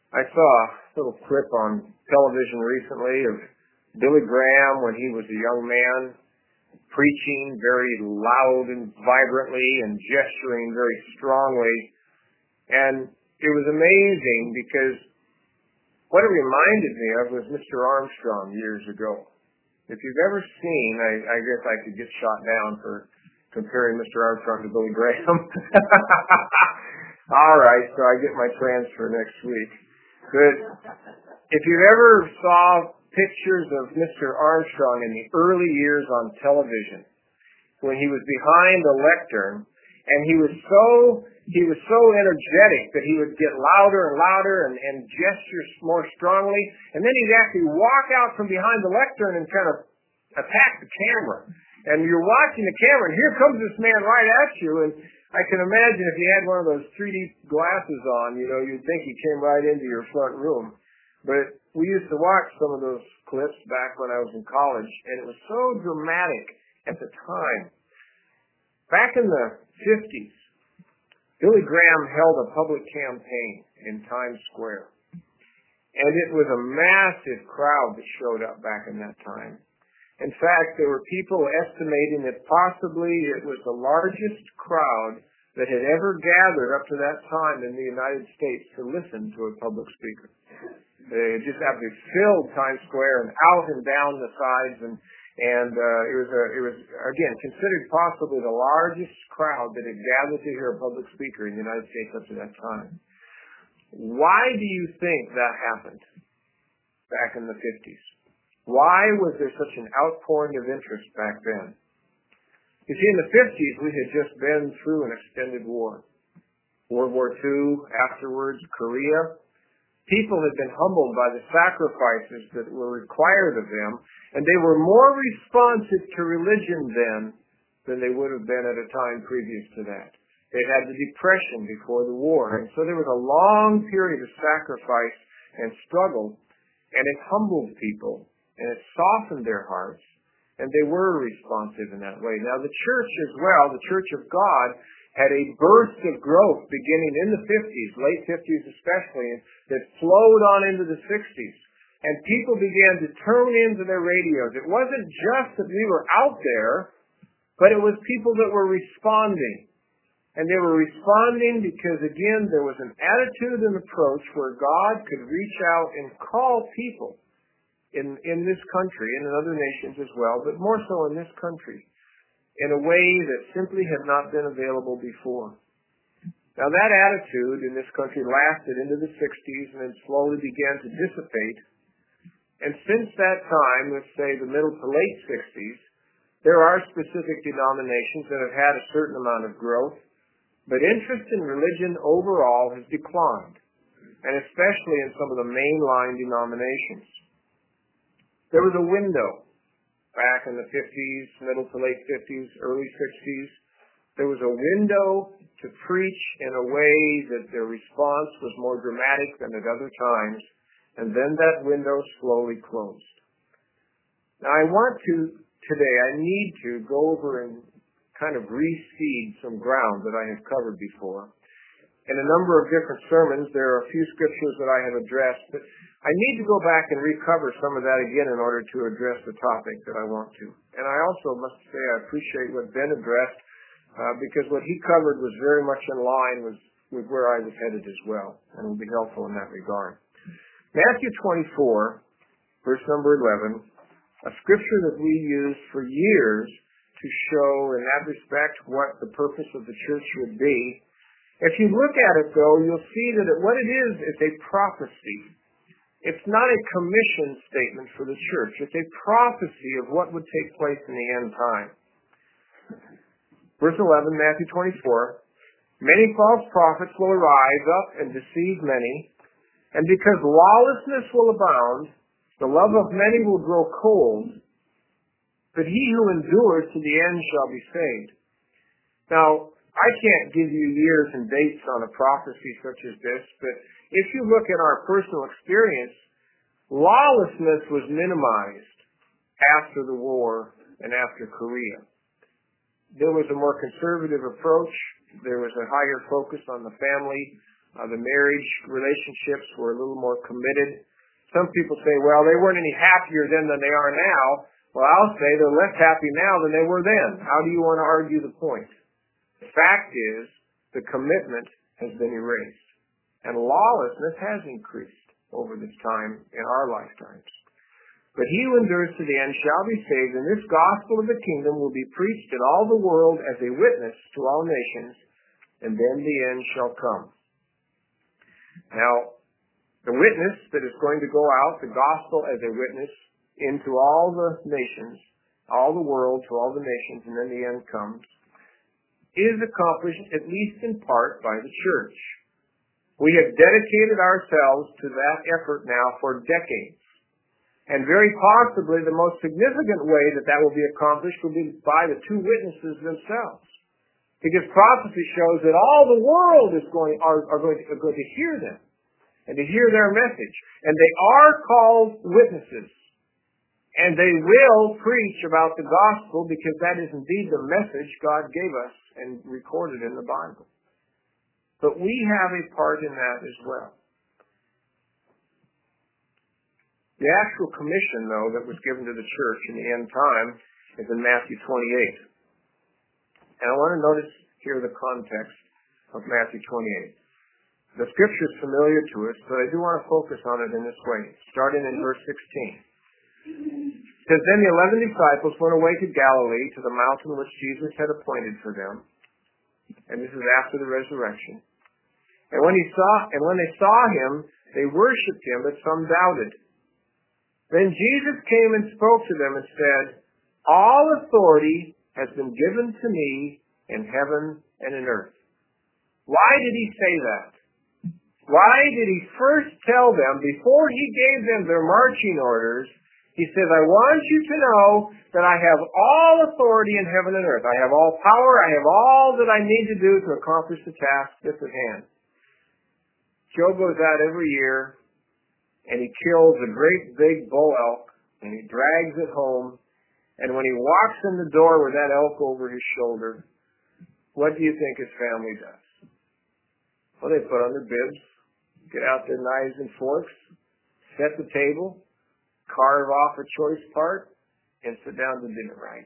I saw a little clip on television recently of Billy Graham when he was a young man, preaching very loud and vibrantly and gesturing very strongly. And it was amazing because what it reminded me of was Mr. Armstrong years ago. If you've ever seen, I guess I could get shot down for comparing Mr. Armstrong to Billy Graham. All right, so I get my transfer next week. But if you ever saw pictures of Mr. Armstrong in the early years on television, when he was behind a lectern, and he was so energetic that he would get louder and louder and gesture more strongly, and then he'd actually walk out from behind the lectern and kind of attack the camera. And you're watching the camera, and here comes this man right at you, and I can imagine if he had one of those 3D glasses on, you'd think he came right into your front room. But we used to watch some of those clips back when I was in college, and it was so dramatic at the time. Back in the 50s, Billy Graham held a public campaign in Times Square. And it was a massive crowd that showed up back in that time. In fact, there were people estimating that possibly it was the largest crowd that had ever gathered up to that time in the United States to listen to a public speaker. They just absolutely filled Times Square and out and down the sides, and it was again considered possibly the largest crowd that had gathered to hear a public speaker in the United States up to that time. Why do you think that happened back in the 50s? Why was there such an outpouring of interest back then? You see, in the 50s, we had just been through an extended war. World War II, afterwards, Korea. People had been humbled by the sacrifices that were required of them, and they were more responsive to religion then than they would have been at a time previous to that. They had the Depression before the war, and so there was a long period of sacrifice and struggle, and it humbled people, and it softened their hearts, and they were responsive in that way. Now, the church as well, the Church of God, had a burst of growth beginning in the 50s, late 50s especially, that flowed on into the 60s. And people began to tune into their radios. It wasn't just that we were out there, but it was people that were responding. And they were responding because, again, there was an attitude and approach where God could reach out and call people in this country and in other nations as well, but more so in this country, in a way that simply had not been available before. Now, that attitude in this country lasted into the 60s and then slowly began to dissipate. And since that time, let's say the middle to late 60s, there are specific denominations that have had a certain amount of growth, but interest in religion overall has declined, and especially in some of the mainline denominations. There was a window back in the 50s, middle to late 50s, early 60s. There was a window to preach in a way that their response was more dramatic than at other times, and then that window slowly closed. Now I need to go over and kind of reseed some ground that I have covered before. In a number of different sermons, there are a few scriptures that I have addressed, but I need to go back and recover some of that again in order to address the topic that I want to. And I also must say I appreciate what Ben addressed because what he covered was very much in line with where I was headed as well, and will be helpful in that regard. Matthew 24, verse number 11, a scripture that we used for years to show in that respect what the purpose of the church would be. If you look at it, though, you'll see that what it is a prophecy. It's not a commission statement for the church. It's a prophecy of what would take place in the end time. Verse 11, Matthew 24, many false prophets will arise up and deceive many, and because lawlessness will abound, the love of many will grow cold, but he who endures to the end shall be saved. Now, I can't give you years and dates on a prophecy such as this, but if you look at our personal experience, lawlessness was minimized after the war and after Korea. There was a more conservative approach. There was a higher focus on the family. The marriage relationships were a little more committed. Some people say, well, they weren't any happier then than they are now. Well, I'll say they're less happy now than they were then. How do you want to argue the point? The fact is, the commitment has been erased. And lawlessness has increased over this time in our lifetimes. But he who endures to the end shall be saved, and this gospel of the kingdom will be preached in all the world as a witness to all nations, and then the end shall come. Now, the witness that is going to go out, the gospel as a witness into all the nations, all the world, to all the nations, and then the end comes, is accomplished at least in part by the church. We have dedicated ourselves to that effort now for decades. And very possibly the most significant way that that will be accomplished will be by the two witnesses themselves. Because prophecy shows that all the world are going to hear them and to hear their message. And they are called witnesses. And they will preach about the gospel because that is indeed the message God gave us and recorded in the Bible. But we have a part in that as well. The actual commission, though, that was given to the church in the end time is in Matthew 28. And I want to notice here the context of Matthew 28. The scripture is familiar to us, but I do want to focus on it in this way, starting in verse 16. It says, then the 11 disciples went away to Galilee, to the mountain which Jesus had appointed for them. And this is after the resurrection. And when they saw him, they worshipped him, but some doubted. Then Jesus came and spoke to them and said, all authority has been given to me in heaven and in earth. Why did he say that? Why did he first tell them, before he gave them their marching orders, he says, I want you to know that I have all authority in heaven and earth. I have all power. I have all that I need to do to accomplish the task that's at hand. Joe goes out every year and he kills a great big bull elk and he drags it home. And when he walks in the door with that elk over his shoulder, what do you think his family does? Well, they put on their bibs, get out their knives and forks, set the table, carve off a choice part, and sit down to dinner, right?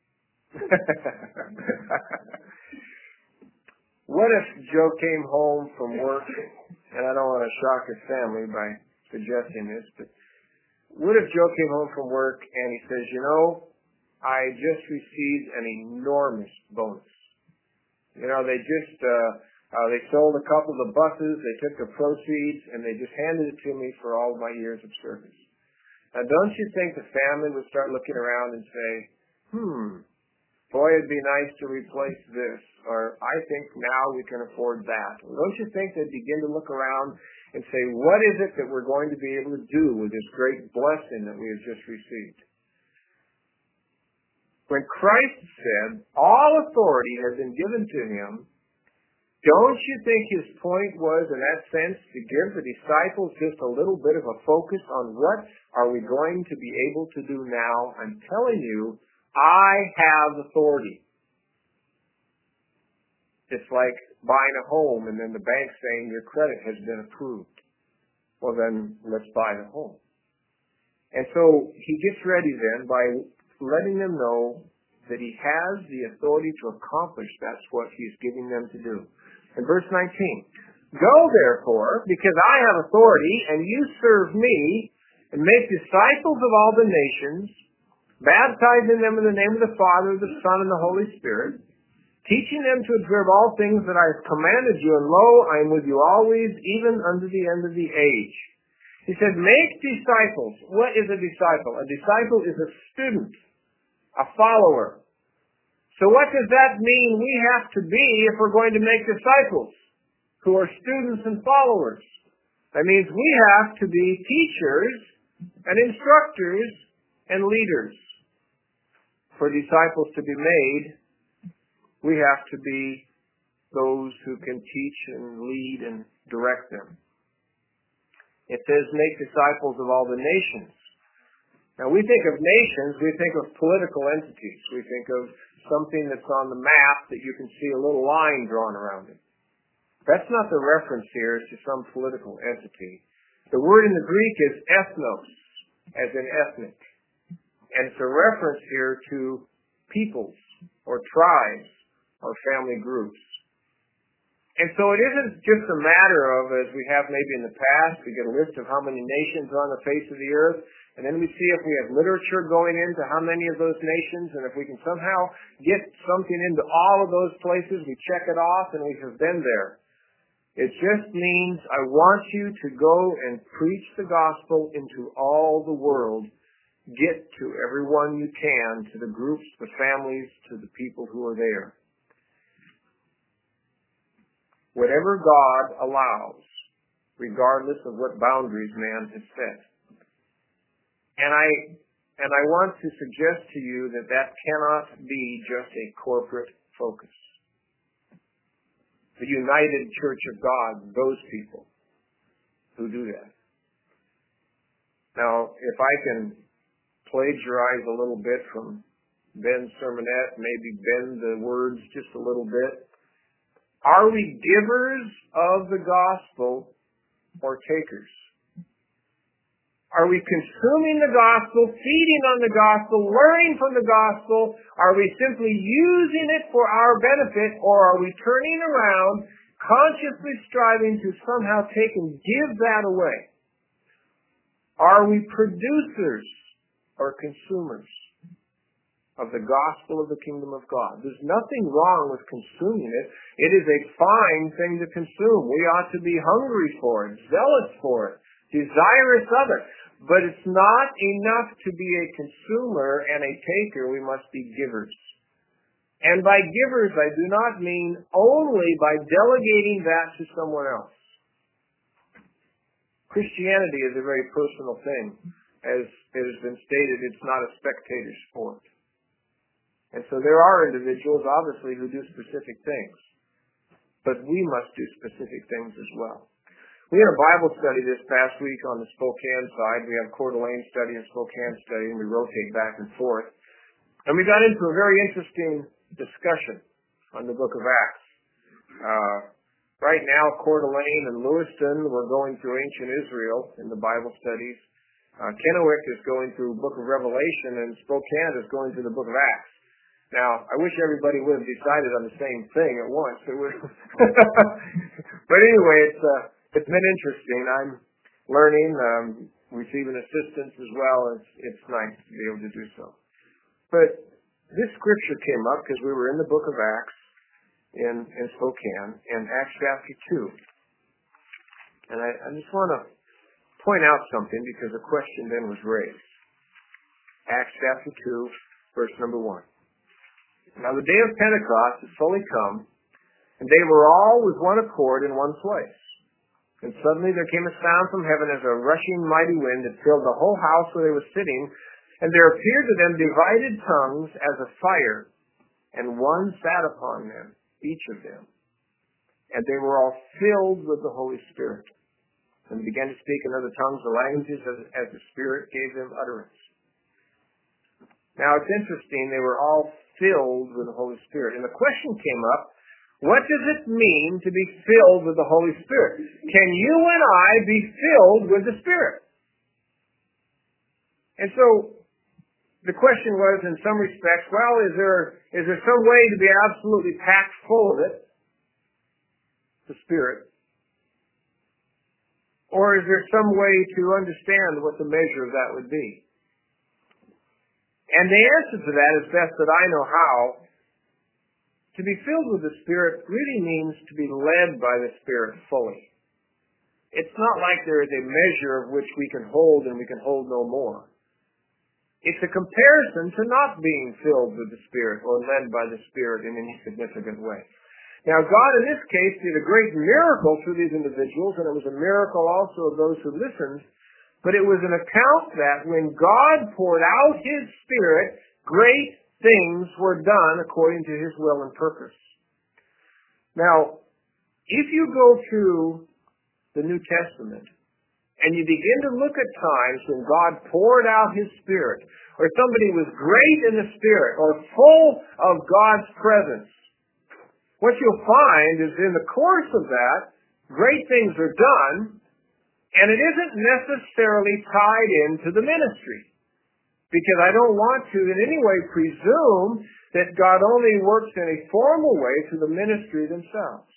What if Joe came home from work, and I don't want to shock his family by suggesting this, but what if Joe came home from work and he says, you know, I just received an enormous bonus. You know, they sold a couple of the buses, they took the proceeds, and they just handed it to me for all of my years of service. Now, don't you think the family would start looking around and say, boy, it'd be nice to replace this, or I think now we can afford that. Don't you think they'd begin to look around and say, what is it that we're going to be able to do with this great blessing that we have just received? When Christ said, all authority has been given to him, don't you think his point was, in that sense, to give the disciples just a little bit of a focus on what are we going to be able to do now? I'm telling you, I have authority. It's like buying a home and then the bank saying your credit has been approved. Well, then let's buy the home. And so he gets ready then by letting them know that he has the authority to accomplish that's what he's giving them to do. In verse 19, go therefore, because I have authority, and you serve me, and make disciples of all the nations, baptizing them in the name of the Father, the Son, and the Holy Spirit, teaching them to observe all things that I have commanded you, and lo, I am with you always, even unto the end of the age. He says, make disciples. What is a disciple? A disciple is a student, a follower. So what does that mean we have to be if we're going to make disciples who are students and followers? That means we have to be teachers and instructors and leaders. For disciples to be made, we have to be those who can teach and lead and direct them. It says, make disciples of all the nations. Now, we think of nations, we think of political entities. We think of something that's on the map that you can see a little line drawn around it. That's not the reference here to some political entity. The word in the Greek is ethnos, as in ethnic. And it's a reference here to peoples or tribes or family groups. And so it isn't just a matter of, as we have maybe in the past, we get a list of how many nations are on the face of the earth, and then we see if we have literature going into how many of those nations, and if we can somehow get something into all of those places, we check it off and we have been there. It just means I want you to go and preach the gospel into all the world. Get to everyone you can, to the groups, the families, to the people who are there. Whatever God allows, regardless of what boundaries man has set. And I want to suggest to you that that cannot be just a corporate focus. The United Church of God, those people who do that. Now, if I can plagiarize a little bit from Ben's sermonette, maybe bend the words just a little bit. Are we givers of the gospel or takers? Are we consuming the gospel, feeding on the gospel, learning from the gospel? Are we simply using it for our benefit, or are we turning around, consciously striving to somehow take and give that away? Are we producers or consumers of the gospel of the kingdom of God? There's nothing wrong with consuming it. It is a fine thing to consume. We ought to be hungry for it, zealous for it, desirous of it. But it's not enough to be a consumer and a taker. We must be givers. And by givers, I do not mean only by delegating that to someone else. Christianity is a very personal thing. As it has been stated, it's not a spectator sport. And so there are individuals, obviously, who do specific things. But we must do specific things as well. We had a Bible study this past week on the Spokane side. We have Coeur d'Alene study and Spokane study, and we rotate back and forth. And we got into a very interesting discussion on the book of Acts. Right now, Coeur d'Alene and Lewiston, we're going through ancient Israel in the Bible studies. Kennewick is going through the book of Revelation, and Spokane is going through the book of Acts. Now, I wish everybody would have decided on the same thing at once. It would. But anyway, it's been interesting. I'm learning, receiving assistance as well. It's nice to be able to do so. But this scripture came up because we were in the book of Acts in Spokane, in Acts chapter 2. And I just want to point out something because a question then was raised. Acts chapter 2, verse number 1. Now the day of Pentecost is fully come, and they were all with one accord in one place. And suddenly there came a sound from heaven as a rushing mighty wind that filled the whole house where they were sitting, and there appeared to them divided tongues as of fire, and one sat upon them, each of them. And they were all filled with the Holy Spirit, and began to speak in other tongues or languages as the Spirit gave them utterance. Now it's interesting, they were all filled with the Holy Spirit. And the question came up, what does it mean to be filled with the Holy Spirit? Can you and I be filled with the Spirit? And so the question was, in some respects, well, is there some way to be absolutely packed full of it, the Spirit? Or is there some way to understand what the measure of that would be? And the answer to that, as best that I know how, to be filled with the Spirit really means to be led by the Spirit fully. It's not like there is a measure of which we can hold and we can hold no more. It's a comparison to not being filled with the Spirit or led by the Spirit in any significant way. Now, God in this case did a great miracle through these individuals, and it was a miracle also of those who listened. But it was an account that when God poured out His Spirit, great things were done according to His will and purpose. Now, if you go through the New Testament and you begin to look at times when God poured out His Spirit, or somebody was great in the Spirit, or full of God's presence, what you'll find is in the course of that, great things are done, and it isn't necessarily tied into the ministry. Because I don't want to in any way presume that God only works in a formal way through the ministry themselves.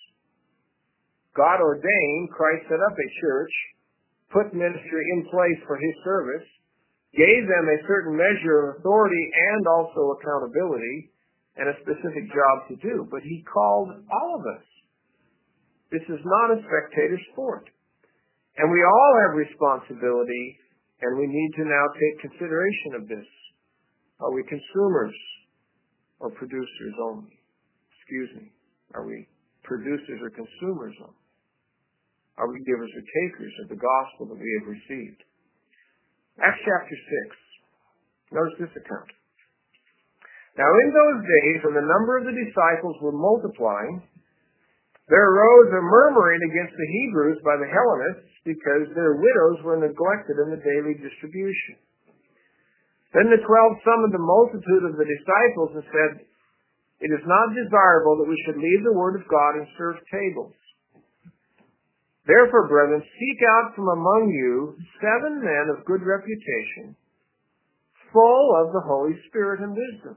God ordained, Christ set up a church, put ministry in place for His service, gave them a certain measure of authority and also accountability, and a specific job to do. But He called all of us. This is not a spectator sport. And we all have responsibility, and we need to now take consideration of this. Are we consumers or producers only? Excuse me. Are we producers or consumers only? Are we givers or takers of the gospel that we have received? Acts chapter 6. Notice this account. Now in those days, when the number of the disciples were multiplying, there arose a murmuring against the Hebrews by the Hellenists because their widows were neglected in the daily distribution. Then the 12 summoned the multitude of the disciples and said, "It is not desirable that we should leave the word of God and serve tables. Therefore, brethren, seek out from among you 7 men of good reputation, full of the Holy Spirit and wisdom."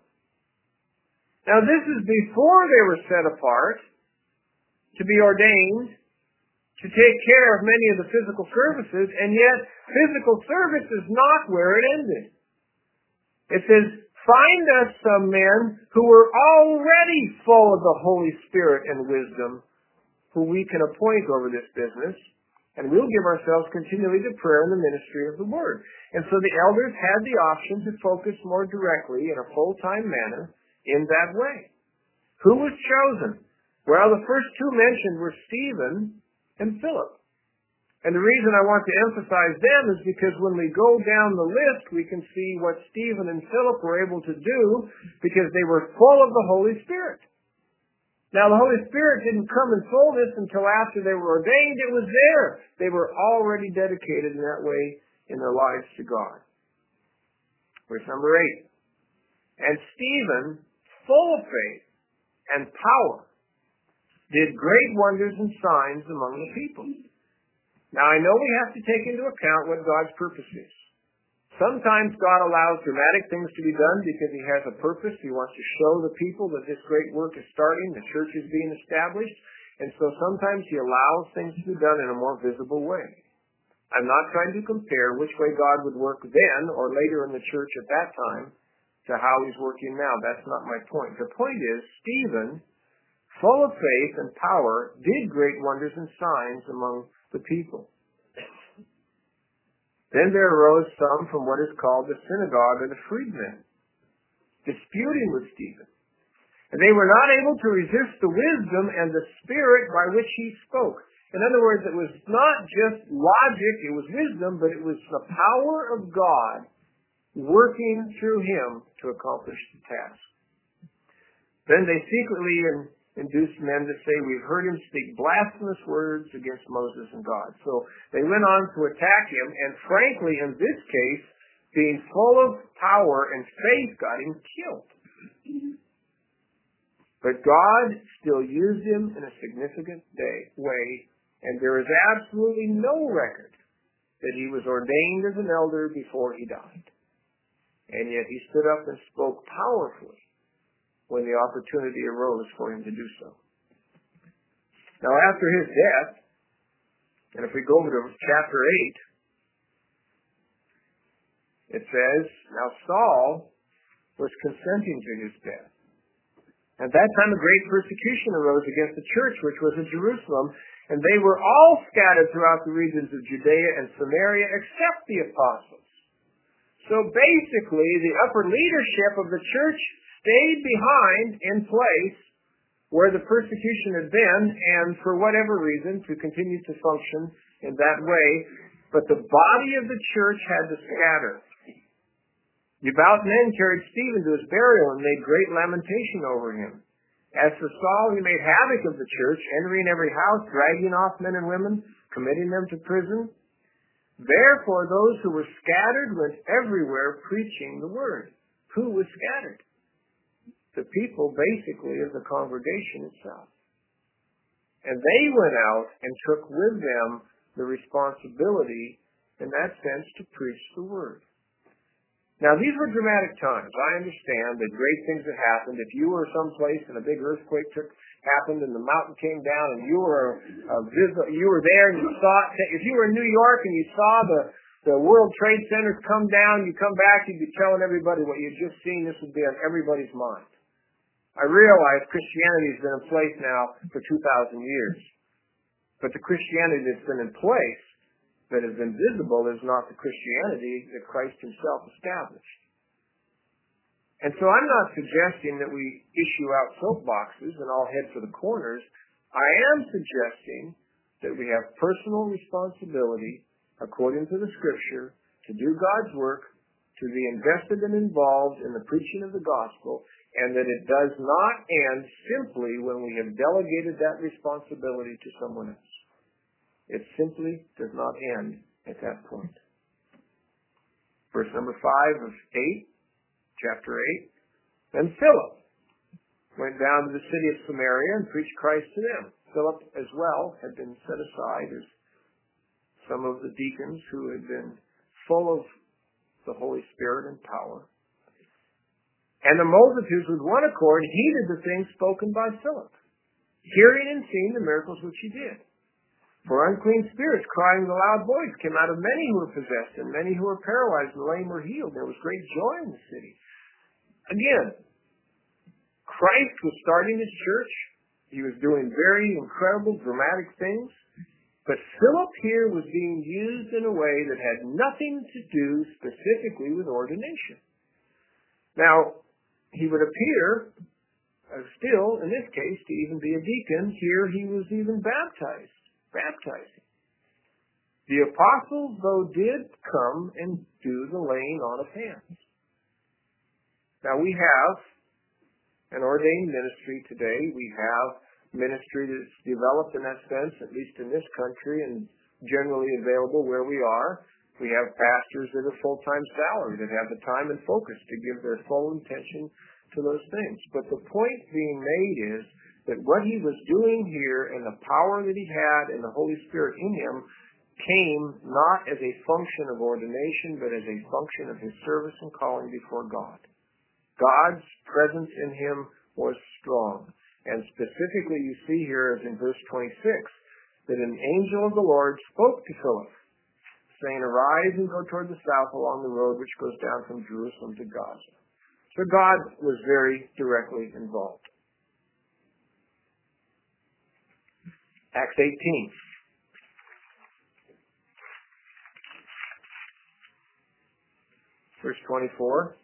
Now this is before they were set apart to be ordained to take care of many of the physical services, and yet physical service is not where it ended. It says, "Find us some men who were already full of the Holy Spirit and wisdom, who we can appoint over this business, and we'll give ourselves continually to prayer and the ministry of the word." And so the elders had the option to focus more directly in a full-time manner in that way. Who was chosen? Well, the first 2 mentioned were Stephen and Philip. And the reason I want to emphasize them is because when we go down the list, we can see what Stephen and Philip were able to do because they were full of the Holy Spirit. Now, the Holy Spirit didn't come in fullness until after they were ordained. It was there. They were already dedicated in that way in their lives to God. Verse number 8. And Stephen, full of faith and power, did great wonders and signs among the people. Now, I know we have to take into account what God's purpose is. Sometimes God allows dramatic things to be done because He has a purpose. He wants to show the people that this great work is starting, the church is being established, and so sometimes He allows things to be done in a more visible way. I'm not trying to compare which way God would work then or later in the church at that time to how He's working now. That's not my point. The point is, Stephen, full of faith and power, did great wonders and signs among the people. Then there arose some from what is called the synagogue of the freedmen, disputing with Stephen. And they were not able to resist the wisdom and the spirit by which he spoke. In other words, it was not just logic, it was wisdom, but it was the power of God working through him to accomplish the task. Then they secretly induced men to say, "We've heard him speak blasphemous words against Moses and God." So they went on to attack him, and frankly, in this case, being full of power and faith, got him killed. But God still used him in a significant way, and there is absolutely no record that he was ordained as an elder before he died. And yet he stood up and spoke powerfully when the opportunity arose for him to do so. Now, after his death, and if we go over to chapter 8, it says, "Now Saul was consenting to his death. At that time a great persecution arose against the church which was in Jerusalem, and they were all scattered throughout the regions of Judea and Samaria except the apostles." So basically, the upper leadership of the church stayed behind in place where the persecution had been, and for whatever reason, to continue to function in that way. But the body of the church had to scatter. Devout men carried Stephen to his burial and made great lamentation over him. As for Saul, he made havoc of the church, entering every house, dragging off men and women, committing them to prison. Therefore, those who were scattered went everywhere preaching the word. Who was scattered? The people, basically, of the congregation itself. And they went out and took with them the responsibility, in that sense, to preach the word. Now, these were dramatic times. I understand that great things had happened. If you were someplace and a big earthquake happened and the mountain came down and you were there and you saw it. If you were in New York and you saw the World Trade Center come down, you come back, you'd be telling everybody what you'd just seen. This would be on everybody's mind. I realize Christianity has been in place now for 2,000 years. But the Christianity that's been in place, that has been visible, is not the Christianity that Christ himself established. And so I'm not suggesting that we issue out soapboxes and all head for the corners. I am suggesting that we have personal responsibility, according to the Scripture, to do God's work, to be invested and involved in the preaching of the gospel, and that it does not end simply when we have delegated that responsibility to someone else. It simply does not end at that point. Verse number 5 of chapter 8. Then Philip went down to the city of Samaria and preached Christ to them. Philip as well had been set aside as some of the deacons who had been full of the Holy Spirit and power. And the multitudes with one accord heeded the things spoken by Philip, hearing and seeing the miracles which he did. For unclean spirits, crying with a loud voice, came out of many who were possessed, and many who were paralyzed and lame were healed. There was great joy in the city. Again, Christ was starting his church. He was doing very incredible, dramatic things. But Philip here was being used in a way that had nothing to do specifically with ordination. Now, he would appear, still, in this case, to even be a deacon. Here he was even baptizing. The apostles, though, did come and do the laying on of hands. Now, we have an ordained ministry today. We have ministry that's developed in that sense, at least in this country, and generally available where we are. We have pastors that are full-time salary, that have the time and focus to give their full attention to those things. But the point being made is that what he was doing here and the power that he had and the Holy Spirit in him came not as a function of ordination, but as a function of his service and calling before God. God's presence in him was strong. And specifically you see here as in verse 26 that an angel of the Lord spoke to Philip, saying, "Arise and go toward the south along the road which goes down from Jerusalem to Gaza." So God was very directly involved. Acts 18. Verse 24.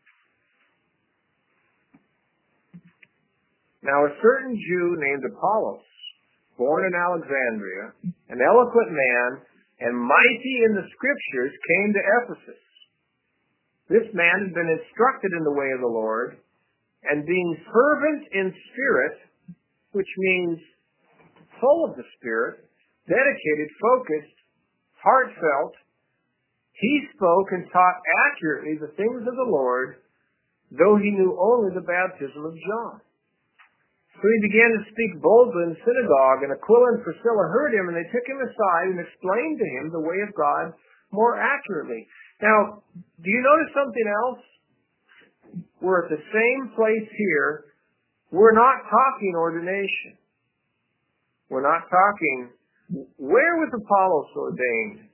Now a certain Jew named Apollos, born in Alexandria, an eloquent man and mighty in the Scriptures, came to Ephesus. This man had been instructed in the way of the Lord, and being fervent in spirit, which means full of the Spirit, dedicated, focused, heartfelt, he spoke and taught accurately the things of the Lord, though he knew only the baptism of John. So he began to speak boldly in the synagogue, and Aquila and Priscilla heard him, and they took him aside and explained to him the way of God more accurately. Now, do you notice something else? We're at the same place here. We're not talking ordination. We're not talking, where was Apollos ordained?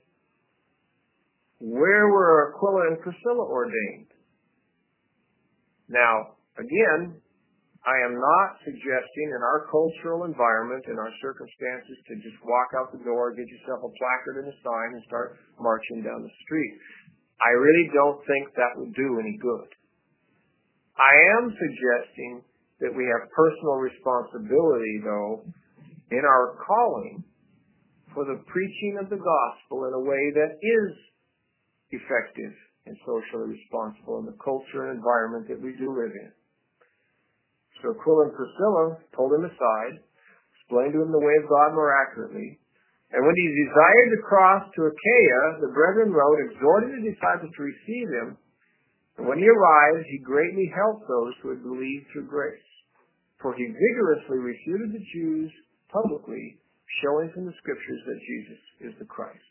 Where were Aquila and Priscilla ordained? Now, again, I am not suggesting in our cultural environment, in our circumstances, to just walk out the door, get yourself a placard and a sign, and start marching down the street. I really don't think that would do any good. I am suggesting that we have personal responsibility, though, in our calling for the preaching of the gospel in a way that is effective and socially responsible in the culture and environment that we do live in. So Aquila and Priscilla pulled him aside, explained to him the way of God more accurately, and when he desired to cross to Achaia, the brethren wrote, exhorting the disciples to receive him, and when he arrived, he greatly helped those who had believed through grace. For he vigorously refuted the Jews publicly showing from the Scriptures that Jesus is the Christ.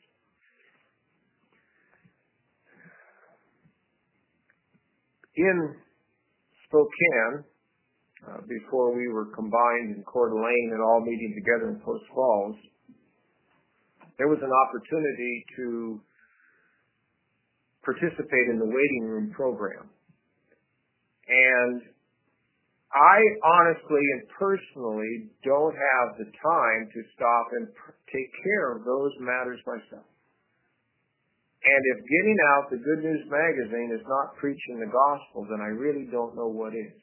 In Spokane, before we were combined in Coeur d'Alene and all meeting together in Post Falls, there was an opportunity to participate in the waiting room program. And I honestly and personally don't have the time to stop and take care of those matters myself. And if getting out the Good News magazine is not preaching the gospel, then I really don't know what is.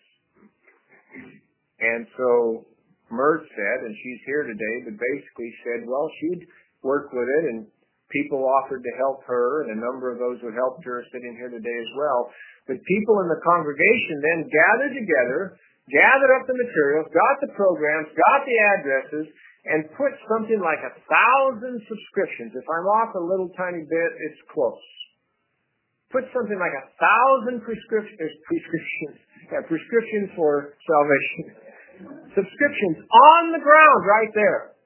And so Mert said, and she's here today, but basically said, well, she'd work with it, and people offered to help her, and a number of those who helped her are sitting here today as well. But people in the congregation then gathered together, gathered up the materials, got the programs, got the addresses, and put something like 1,000 subscriptions. If I'm off a little tiny bit, it's close. Put something like 1,000 prescriptions for salvation. Subscriptions on the ground right there.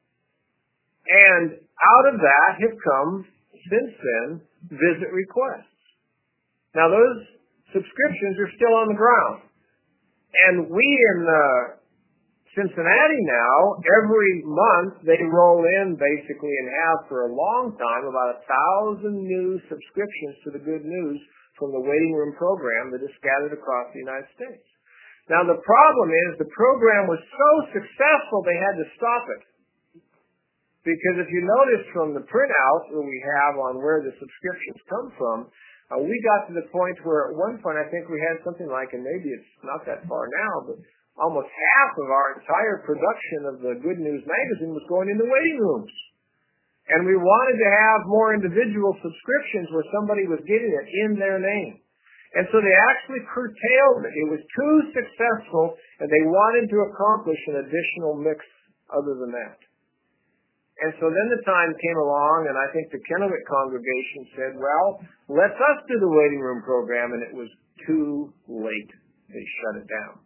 And out of that have come, since then, visit requests. Now those subscriptions are still on the ground. And we in Cincinnati now, every month they roll in basically and have for a long time about 1,000 new subscriptions to the Good News from the waiting room program that is scattered across the United States. Now the problem is the program was so successful they had to stop it. Because if you notice from the printout that we have on where the subscriptions come from, we got to the point where at one point I think we had something like, and maybe it's not that far now, but almost half of our entire production of the Good News magazine was going into waiting rooms. And we wanted to have more individual subscriptions where somebody was getting it in their name. And so they actually curtailed it. It was too successful, and they wanted to accomplish an additional mix other than that. And so then the time came along, and I think the Kennewick congregation said, well, let us do the waiting room program, and it was too late. They shut it down.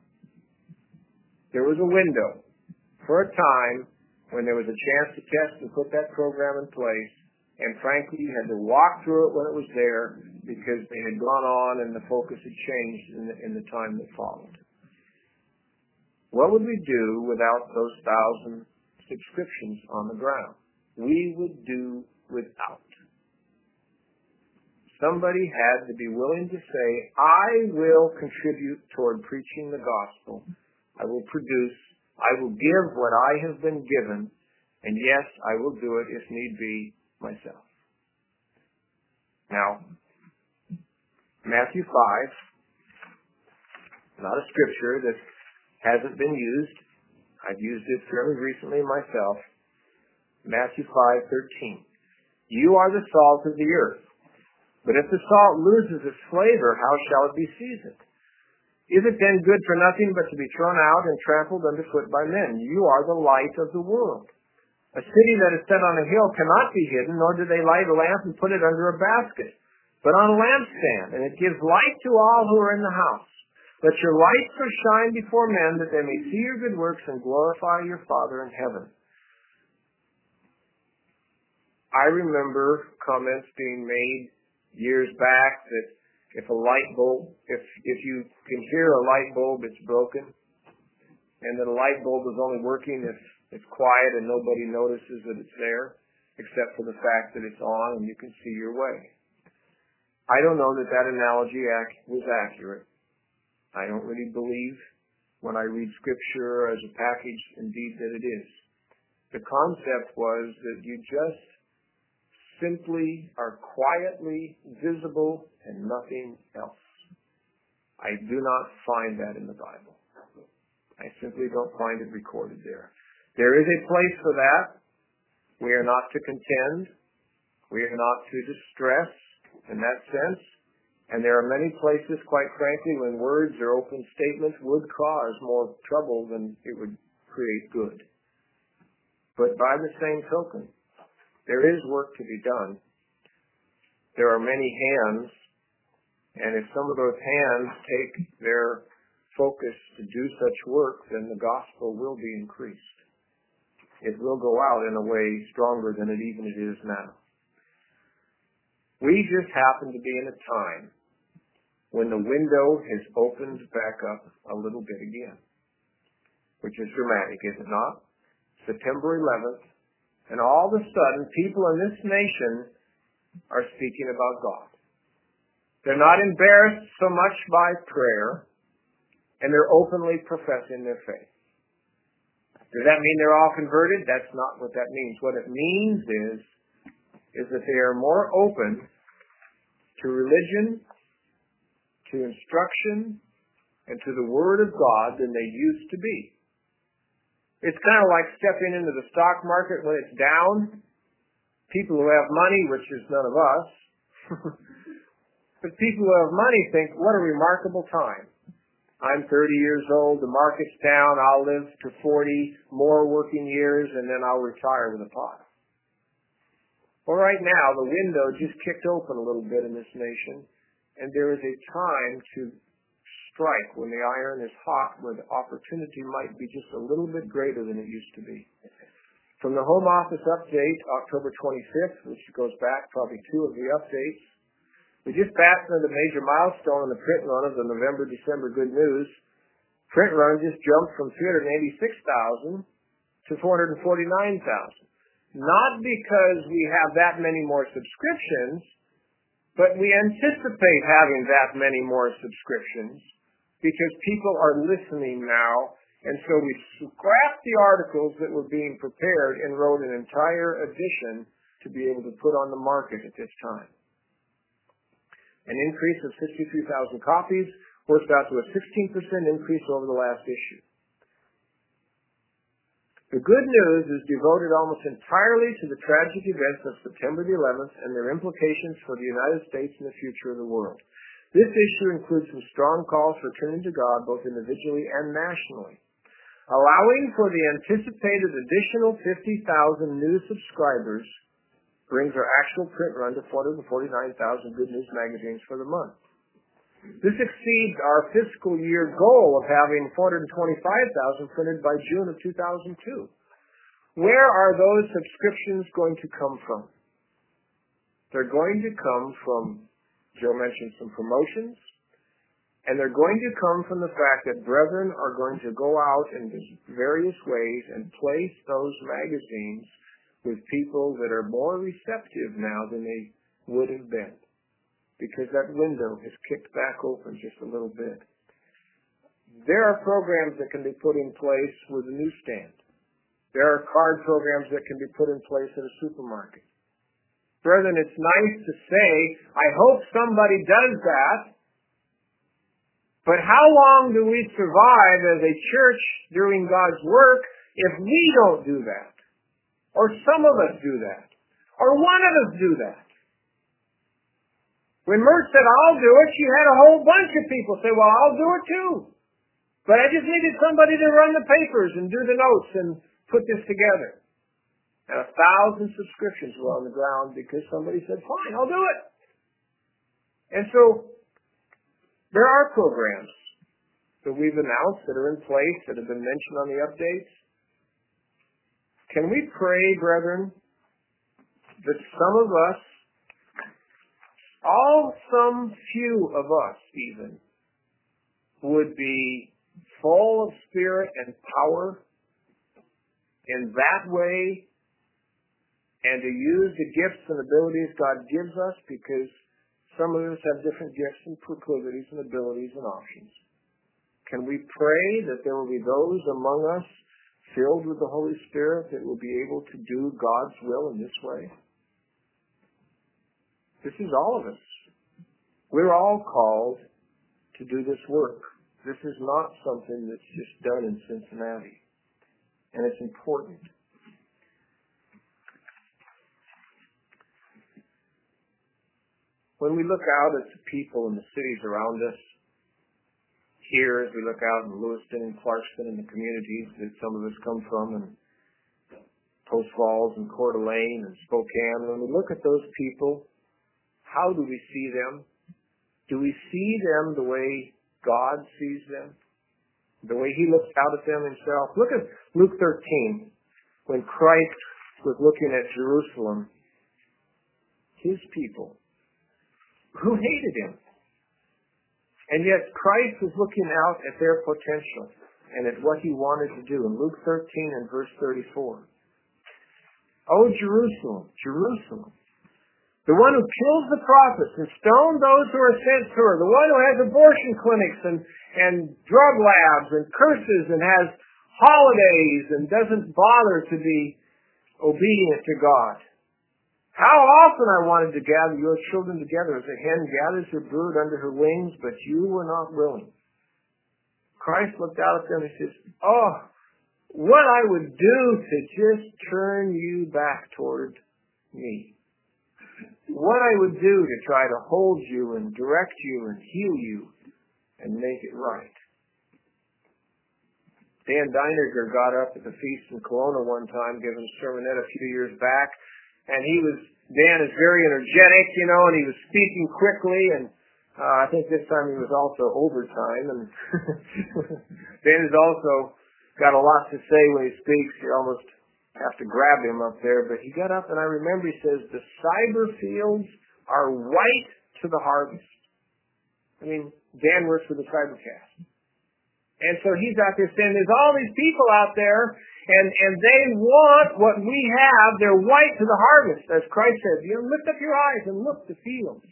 There was a window for a time when there was a chance to test and put that program in place, and frankly, you had to walk through it when it was there because they had gone on and the focus had changed in the time that followed. What would we do without those 1,000 subscriptions on the ground? We would do without. Somebody had to be willing to say, I will contribute toward preaching the gospel. I will produce. I will give what I have been given. And yes, I will do it if need be myself. Now, Matthew 5, not a scripture that hasn't been used. I've used it fairly recently myself. Matthew 5:13. You are the salt of the earth. But if the salt loses its flavor, how shall it be seasoned? Is it then good for nothing but to be thrown out and trampled underfoot by men? You are the light of the world. A city that is set on a hill cannot be hidden, nor do they light a lamp and put it under a basket, but on a lampstand, and it gives light to all who are in the house. Let your light so shine before men that they may see your good works and glorify your Father in heaven. I remember comments being made years back that if a light bulb, if you can hear a light bulb, it's broken, and that a light bulb is only working if it's quiet and nobody notices that it's there, except for the fact that it's on and you can see your way. I don't know that that analogy was accurate. I don't really believe when I read Scripture as a package, indeed, that it is. The concept was that you just simply are quietly visible and nothing else. I do not find that in the Bible. I simply don't find it recorded there. There is a place for that. We are not to contend. We are not to distress in that sense. And there are many places, quite frankly, when words or open statements would cause more trouble than it would create good. But by the same token, there is work to be done. There are many hands, and if some of those hands take their focus to do such work, then the gospel will be increased. it will go out in a way stronger than it is now. We just happen to be in a time when the window has opened back up a little bit again, which is dramatic, is it not? September 11th, and all of a sudden, people in this nation are speaking about God. They're not embarrassed so much by prayer, and they're openly professing their faith. Does that mean they're all converted? That's not what that means. What it means is that they are more open to religion, to instruction, and to the Word of God than they used to be. It's kind of like stepping into the stock market when it's down. People who have money, which is none of us, but people who have money think, what a remarkable time. I'm 30 years old, the market's down, I'll live to 40 more working years, and then I'll retire with a pot. Well, right now, the window just kicked open a little bit in this nation, and there is a time to strike when the iron is hot, where the opportunity might be just a little bit greater than it used to be. From the Home Office update, October 25th, which goes back probably two of the updates, we just passed another major milestone in the print run of the November-December Good News. Print run just jumped from 386,000 to 449,000. Not because we have that many more subscriptions, but we anticipate having that many more subscriptions because people are listening now, and so we scrapped the articles that were being prepared and wrote an entire edition to be able to put on the market at this time. An increase of 63,000 copies works out to a 16% increase over the last issue. The good news is devoted almost entirely to the tragic events of September the 11th and their implications for the United States and the future of the world. This issue includes some strong calls for turning to God both individually and nationally. Allowing for the anticipated additional 50,000 new subscribers brings our actual print run to 449,000 Good News magazines for the month. This exceeds our fiscal year goal of having 425,000 printed by June of 2002. Where are those subscriptions going to come from? They're going to come from, Joe mentioned some promotions, and they're going to come from the fact that brethren are going to go out in various ways and place those magazines with people that are more receptive now than they would have been, because that window has kicked back open just a little bit. There are programs that can be put in place with a newsstand. There are card programs that can be put in place at a supermarket. Brethren, it's nice to say, I hope somebody does that, but how long do we survive as a church doing God's work if we don't do that? Or some of us do that? Or one of us do that? When Mert said, I'll do it, she had a whole bunch of people say, well, I'll do it too. But I just needed somebody to run the papers and do the notes and put this together. And 1,000 subscriptions were on the ground because somebody said, fine, I'll do it. And so there are programs that we've announced that are in place that have been mentioned on the updates. Can we pray, brethren, that some of us, some few of us even, would be full of spirit and power in that way, and to use the gifts and abilities God gives us, because some of us have different gifts and proclivities and abilities and options. Can we pray that there will be those among us filled with the Holy Spirit that will be able to do God's will in this way? This is all of us. We're all called to do this work. This is not something that's just done in Cincinnati. And it's important. When we look out at the people in the cities around us, here as we look out in Lewiston and Clarkston and the communities that some of us come from, and Post Falls and Coeur d'Alene and Spokane, when we look at those people, how do we see them? Do we see them the way God sees them? The way He looks out at them Himself? Look at Luke 13. when Christ was looking at Jerusalem, his people, who hated him. And yet Christ was looking out at their potential and at what he wanted to do. In Luke 13 and verse 34. Oh, Jerusalem, Jerusalem, the one who kills the prophets and stones those who are sent to her, the one who has abortion clinics and drug labs and curses and has holidays and doesn't bother to be obedient to God. How often I wanted to gather your children together as a hen gathers her brood under her wings, but you were not willing. Christ looked out at them and says, oh, what I would do to just turn you back toward me. What I would do to try to hold you and direct you and heal you and make it right. Dan Deininger got up at the feast in Kelowna one time, giving a sermonette a few years back, and Dan is very energetic, and he was speaking quickly, and I think this time he was also overtime, and Dan has also got a lot to say when he speaks. You almost have to grab him up there, but he got up, and I remember he says, the cyber fields are white to the harvest. I mean, Dan works for the Cybercast. And so he's out there saying there's all these people out there, and they want what we have. They're white to the harvest, as Christ says. Lift up your eyes and look, the fields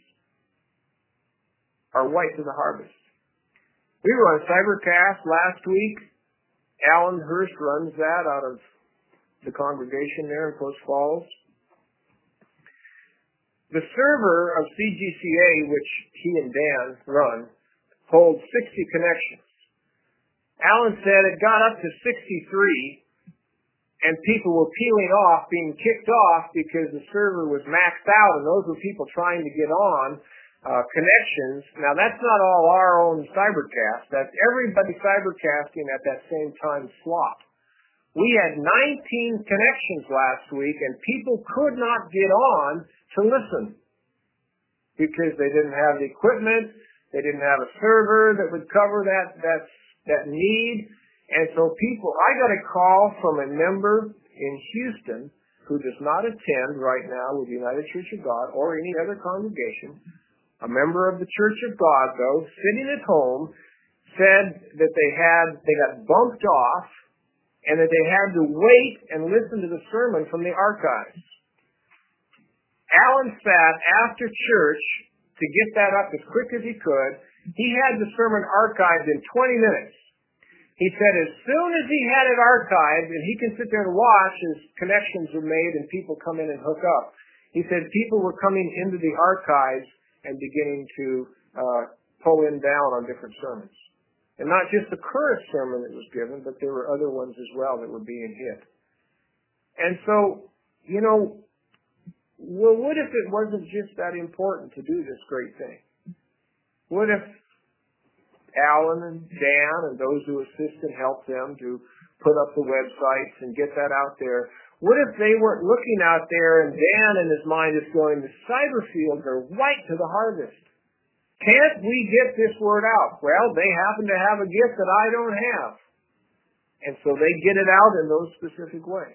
are white to the harvest. We were on Cybercast last week. Alan Hurst runs that out of the congregation there in Post Falls. The server of CGCA, which he and Dan run, holds 60 connections. Alan said it got up to 63, and people were peeling off, being kicked off because the server was maxed out, and those were people trying to get on connections. Now, that's not all our own Cybercast. That's everybody Cybercasting at that same time slot. We had 19 connections last week, and people could not get on to listen because they didn't have the equipment, they didn't have a server that would cover that need. And so I got a call from a member in Houston who does not attend right now with the United Church of God or any other congregation, a member of the Church of God, though, sitting at home, said that they got bumped off and that they had to wait and listen to the sermon from the archives. Alan sat after church to get that up as quick as he could. He had the sermon archived in 20 minutes. He said as soon as he had it archived, and he can sit there and watch as connections are made and people come in and hook up, he said people were coming into the archives and beginning to pull in down on different sermons. And not just the current sermon that was given, but there were other ones as well that were being hit. And so, well, what if it wasn't just that important to do this great thing? What if Alan and Dan and those who assist and help them to put up the websites and get that out there, what if they weren't looking out there and Dan in his mind is going, the cyber fields are white to the harvest. Can't we get this word out? Well, they happen to have a gift that I don't have. And so they get it out in those specific ways.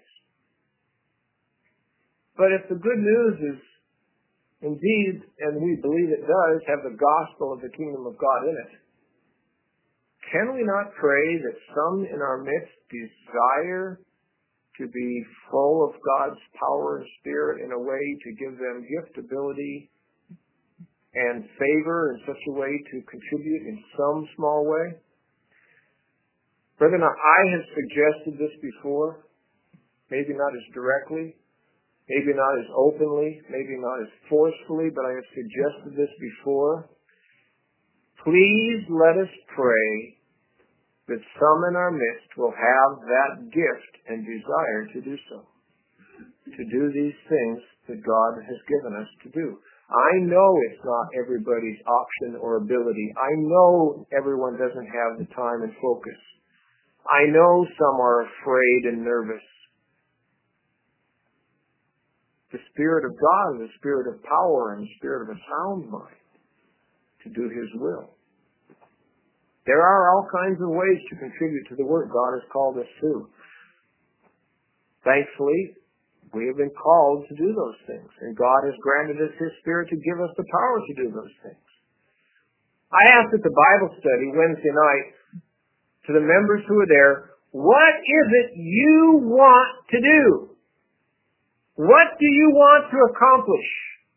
But if the good news is indeed, and we believe it does, have the gospel of the kingdom of God in it, can we not pray that some in our midst desire to be full of God's power and spirit in a way to give them gift, ability, and favor in such a way to contribute in some small way? Brethren, I have suggested this before, maybe not as directly, maybe not as openly, maybe not as forcefully, but I have suggested this before. Please let us pray that some in our midst will have that gift and desire to do so, to do these things that God has given us to do. I know it's not everybody's option or ability. I know everyone doesn't have the time and focus. I know some are afraid and nervous. The Spirit of God is a spirit of power and a spirit of a sound mind to do His will. There are all kinds of ways to contribute to the work God has called us to. Thankfully, we have been called to do those things, and God has granted us His Spirit to give us the power to do those things. I asked at the Bible study Wednesday night to the members who were there, what is it you want to do? What do you want to accomplish?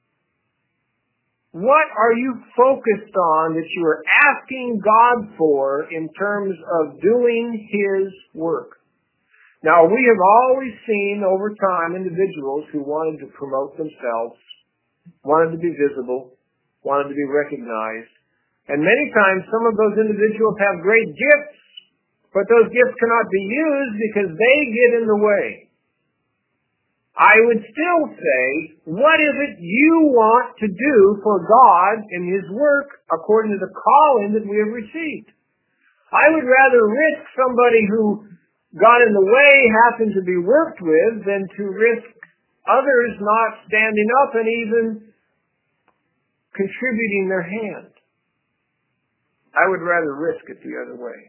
What are you focused on that you are asking God for in terms of doing His work? Now, we have always seen over time individuals who wanted to promote themselves, wanted to be visible, wanted to be recognized. And many times some of those individuals have great gifts, but those gifts cannot be used because they get in the way. I would still say, what is it you want to do for God in His work according to the calling that we have received? I would rather risk somebody who got in the way happen to be worked with than to risk others not standing up and even contributing their hand. I would rather risk it the other way.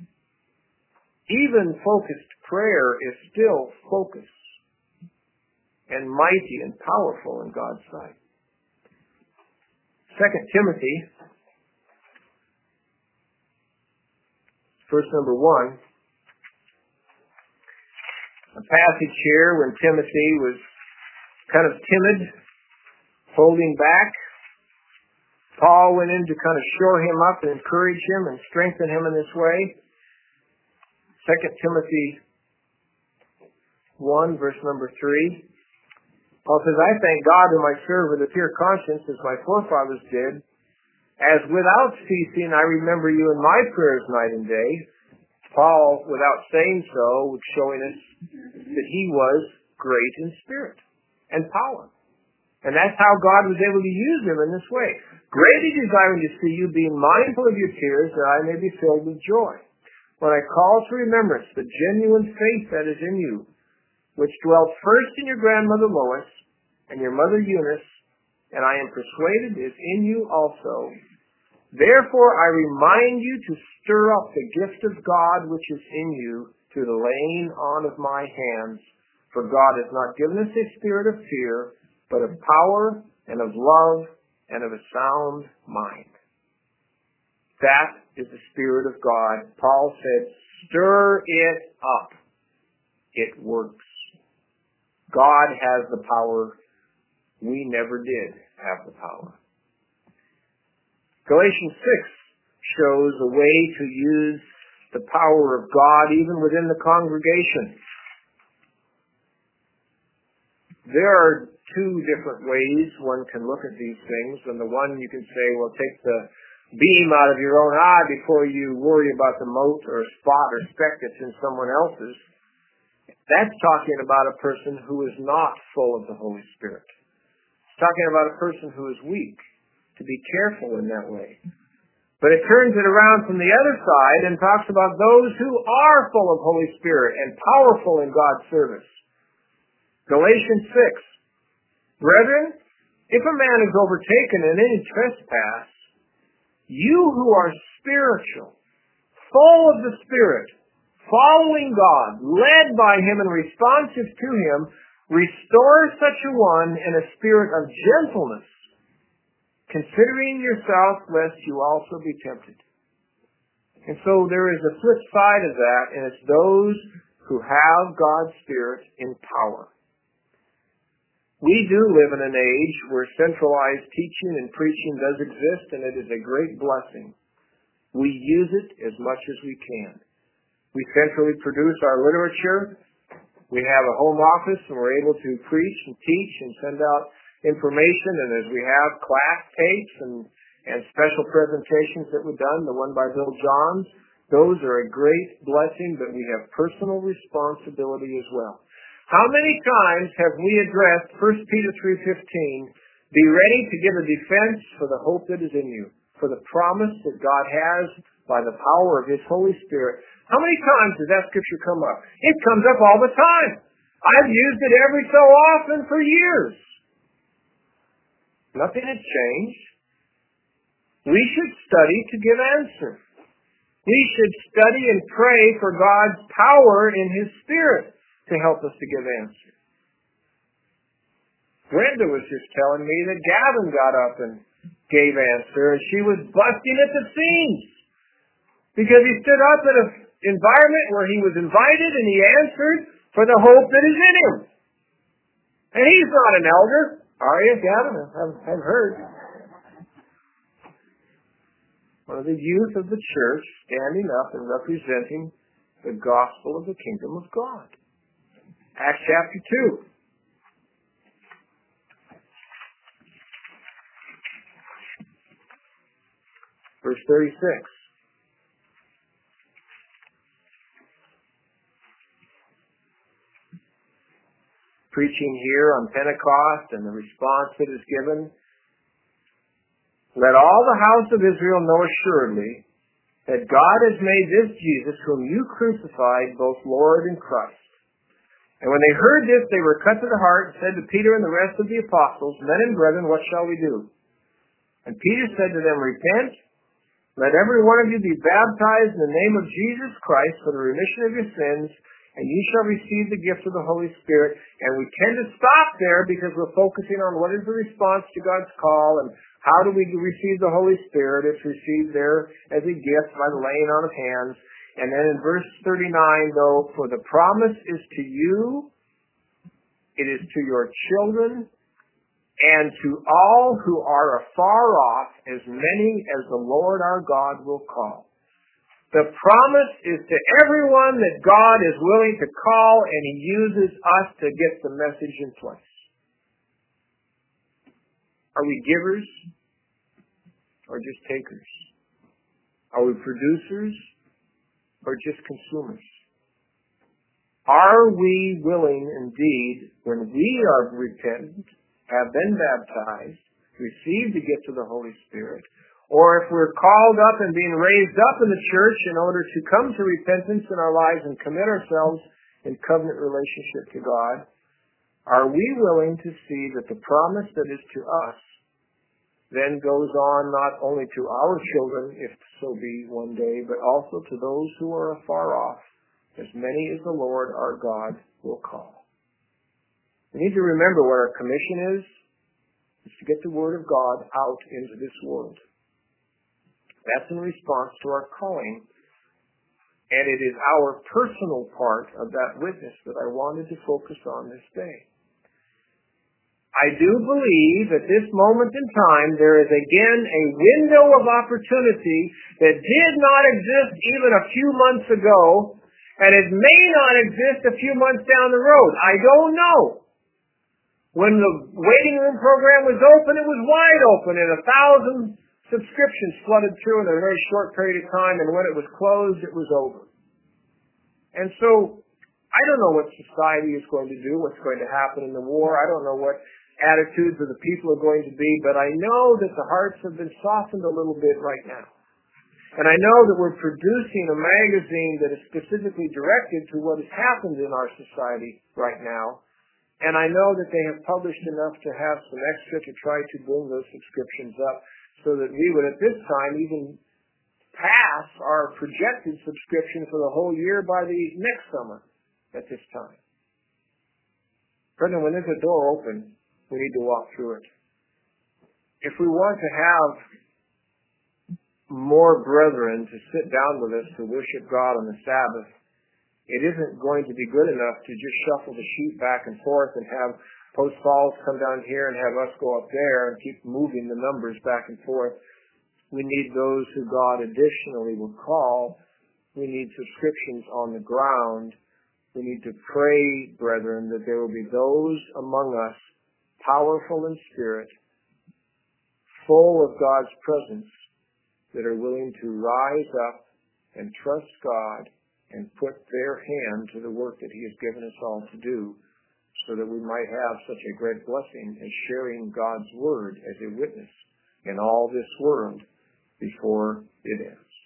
Even focused prayer is still focus and mighty and powerful in God's sight. 2 Timothy, verse number 1, a passage here when Timothy was kind of timid, holding back. Paul went in to kind of shore him up and encourage him and strengthen him in this way. 2 Timothy 1, verse number 3. Paul says, I thank God whom I serve with a pure conscience as my forefathers did, as without ceasing I remember you in my prayers night and day. Paul, without saying so, was showing us that he was great in spirit and power. And that's how God was able to use him in this way. Greatly desiring to see you, being mindful of your tears, that I may be filled with joy. When I call to remembrance the genuine faith that is in you, which dwelt first in your grandmother Lois and your mother Eunice, and I am persuaded is in you also. Therefore I remind you to stir up the gift of God which is in you through the laying on of my hands. For God has not given us a spirit of fear, but of power and of love and of a sound mind. That is the Spirit of God. Paul said, stir it up. It works. God has the power. We never did have the power. Galatians 6 shows a way to use the power of God even within the congregation. There are two different ways one can look at these things. And the one you can say, well, take the beam out of your own eye before you worry about the mote or spot or speck that's in someone else's. That's talking about a person who is not full of the Holy Spirit. It's talking about a person who is weak. To be careful in that way. But it turns it around from the other side and talks about those who are full of Holy Spirit and powerful in God's service. Galatians 6. Brethren, if a man is overtaken in any trespass, you who are spiritual, full of the Spirit, following God, led by Him and responsive to Him, restore such a one in a spirit of gentleness, considering yourself lest you also be tempted. And so there is a flip side of that, and it's those who have God's Spirit in power. We do live in an age where centralized teaching and preaching does exist, and it is a great blessing. We use it as much as we can. We centrally produce our literature. We have a home office, and we're able to preach and teach and send out information, and as we have class tapes and special presentations that were done, the one by Bill Johns, those are a great blessing, but we have personal responsibility as well. How many times have we addressed 1 Peter 3:15, be ready to give a defense for the hope that is in you, for the promise that God has by the power of His Holy Spirit. How many times does that scripture come up? It comes up all the time. I've used it every so often for years. Nothing has changed. We should study to give answer. We should study and pray for God's power in His Spirit. to help us to give answers. Brenda was just telling me that Gavin got up and gave answer, and she was busting at the seams because he stood up in an environment where he was invited and he answered for the hope that is in him. And he's not an elder, are you, Gavin? I've heard. One of the youth of the church standing up and representing the gospel of the kingdom of God. Acts chapter 2. Verse 36. Preaching here on Pentecost and the response that is given. Let all the house of Israel know assuredly that God has made this Jesus, whom you crucified, both Lord and Christ. And when they heard this, they were cut to the heart and said to Peter and the rest of the apostles, Men and brethren, what shall we do? And Peter said to them, Repent, let every one of you be baptized in the name of Jesus Christ for the remission of your sins, and you shall receive the gift of the Holy Spirit. And we tend to stop there because we're focusing on what is the response to God's call and how do we receive the Holy Spirit. It's received there as a gift by the laying on of hands. And then in verse 39, though, for the promise is to you, it is to your children, and to all who are afar off, as many as the Lord our God will call. The promise is to everyone that God is willing to call, and He uses us to get the message in place. Are we givers or just takers? Are we producers or just consumers? Are we willing indeed, when we are repentant, have been baptized, received the gift of the Holy Spirit, or if we're called up and being raised up in the church in order to come to repentance in our lives and commit ourselves in covenant relationship to God, are we willing to see that the promise that is to us then goes on not only to our children, if so be one day, but also to those who are afar off, as many as the Lord our God will call? We need to remember what our commission is to get the Word of God out into this world. That's in response to our calling, and it is our personal part of that witness that I wanted to focus on this day. I do believe at this moment in time there is again a window of opportunity that did not exist even a few months ago, and it may not exist a few months down the road. I don't know. When the waiting room program was open, it was wide open, and 1,000 subscriptions flooded through in a very short period of time, and when it was closed, it was over. And so, I don't know what society is going to do, what's going to happen in the war. I don't know what attitudes of the people are going to be, but I know that the hearts have been softened a little bit right now. And I know that we're producing a magazine that is specifically directed to what has happened in our society right now. And I know that they have published enough to have some extra to try to bring those subscriptions up so that we would at this time even pass our projected subscription for the whole year by the next summer at this time. Brethren, when there's a door open, we need to walk through it. If we want to have more brethren to sit down with us to worship God on the Sabbath, it isn't going to be good enough to just shuffle the sheet back and forth and have Post Falls come down here and have us go up there and keep moving the numbers back and forth. We need those who God additionally will call. We need subscriptions on the ground. We need to pray, brethren, that there will be those among us, powerful in spirit, full of God's presence, that are willing to rise up and trust God and put their hand to the work that He has given us all to do, so that we might have such a great blessing as sharing God's Word as a witness in all this world before it ends.